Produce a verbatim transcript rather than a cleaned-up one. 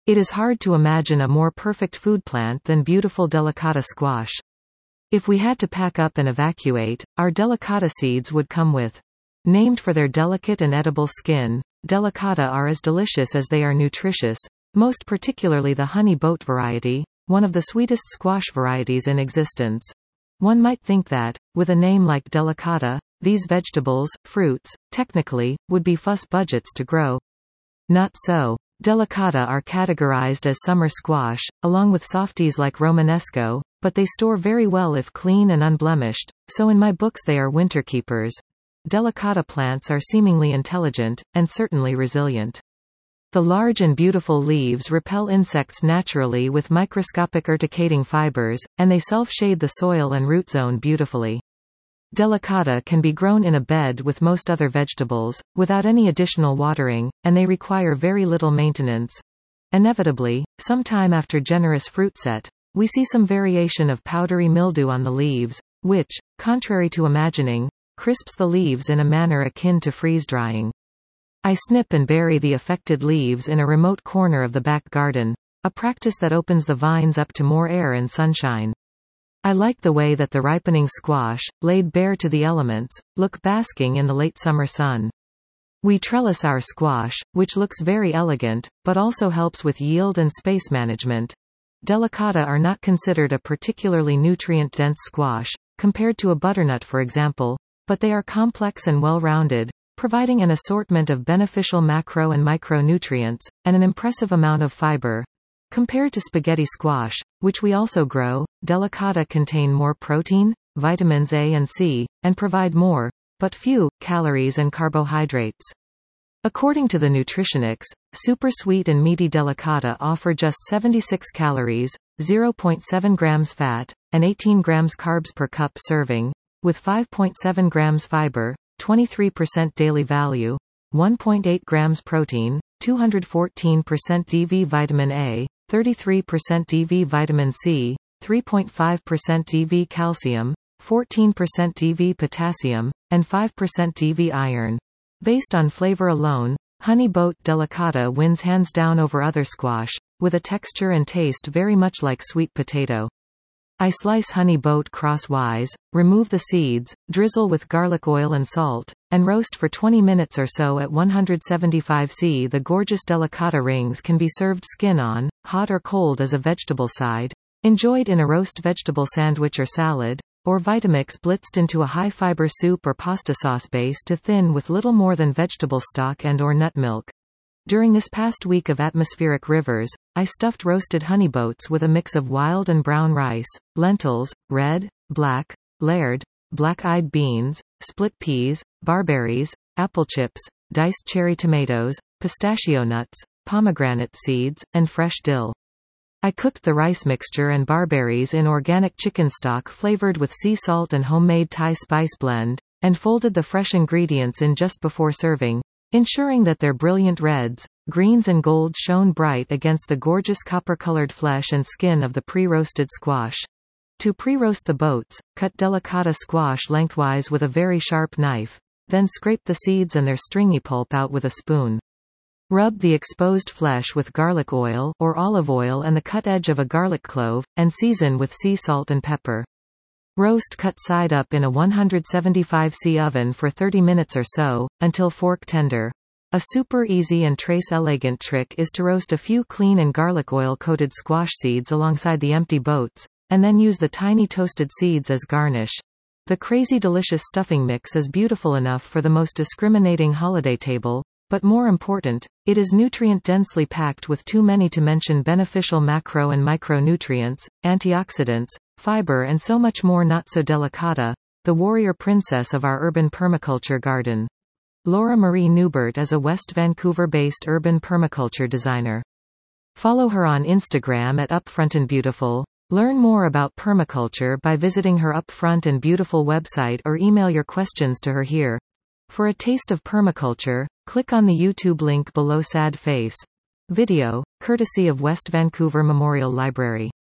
It is hard to imagine a more perfect food plant than beautiful delicata squash. If we had to pack up and evacuate, our delicata seeds would come with. Named for their delicate and edible skin, delicata are as delicious as they are nutritious, most particularly the honey boat variety, one of the sweetest squash varieties in existence. One might think that, with a name like delicata, these vegetables, fruits, technically, would be fuss budgets to grow. Not so. Delicata are categorized as summer squash, along with softies like Romanesco, but they store very well if clean and unblemished, so in my books they are winter keepers. Delicata plants are seemingly intelligent, and certainly resilient. The large and beautiful leaves repel insects naturally with microscopic urticating fibers, and they self-shade the soil and root zone beautifully. Delicata can be grown in a bed with most other vegetables, without any additional watering, and they require very little maintenance. Inevitably, sometime after generous fruit set, we see some variation of powdery mildew on the leaves, which, contrary to imagining, crisps the leaves in a manner akin to freeze-drying. I snip and bury the affected leaves in a remote corner of the back garden, a practice that opens the vines up to more air and sunshine. I like the way that the ripening squash, laid bare to the elements, look basking in the late summer sun. We trellis our squash, which looks very elegant, but also helps with yield and space management. Delicata are not considered a particularly nutrient-dense squash, compared to a butternut for example, but they are complex and well-rounded, providing an assortment of beneficial macro and micronutrients, and an impressive amount of fiber. Compared to spaghetti squash, which we also grow, delicata contain more protein, vitamins A and C, and provide more, but few, calories and carbohydrates. According to the Nutritionics, super sweet and meaty delicata offer just seventy-six calories, zero point seven grams fat, and eighteen grams carbs per cup serving, with five point seven grams fiber, twenty-three percent daily value, one point eight grams protein, two hundred fourteen percent D V vitamin A, thirty-three percent D V vitamin C, three point five percent D V calcium, fourteen percent D V potassium, and five percent D V iron. Based on flavor alone, Honey Boat Delicata wins hands down over other squash, with a texture and taste very much like sweet potato. I slice Honey Boat crosswise, remove the seeds, drizzle with garlic oil and salt, and roast for twenty minutes or so at one hundred seventy-five degrees. The gorgeous delicata rings can be served skin on, hot or cold as a vegetable side, enjoyed in a roast vegetable sandwich or salad, or Vitamix blitzed into a high-fiber soup or pasta sauce base to thin with little more than vegetable stock and or nut milk. During this past week of atmospheric rivers, I stuffed roasted honey boats with a mix of wild and brown rice, lentils, red, black, layered, black-eyed beans, split peas, barberries, apple chips, diced cherry tomatoes, pistachio nuts, pomegranate seeds, and fresh dill. I cooked the rice mixture and barberries in organic chicken stock flavored with sea salt and homemade Thai spice blend, and folded the fresh ingredients in just before serving, ensuring that their brilliant reds, greens and golds shone bright against the gorgeous copper-colored flesh and skin of the pre-roasted squash. To pre-roast the boats, cut delicata squash lengthwise with a very sharp knife, then scrape the seeds and their stringy pulp out with a spoon. Rub the exposed flesh with garlic oil or olive oil and the cut edge of a garlic clove, and season with sea salt and pepper. Roast cut side up in a one hundred seventy-five degrees oven for thirty minutes or so, until fork tender. A super easy and trace elegant trick is to roast a few clean and garlic oil coated squash seeds alongside the empty boats, and then use the tiny toasted seeds as garnish. The crazy delicious stuffing mix is beautiful enough for the most discriminating holiday table, but more important, it is nutrient-densely packed with too many to mention beneficial macro and micronutrients, antioxidants, fiber and so much more. Not so delicata, the warrior princess of our urban permaculture garden. Laura Marie Newbert is a West Vancouver-based urban permaculture designer. Follow her on Instagram at Upfront and Beautiful. Learn more about permaculture by visiting her Upfront and Beautiful website or email your questions to her here. For a taste of permaculture, click on the YouTube link below. Sad face video, courtesy of West Vancouver Memorial Library.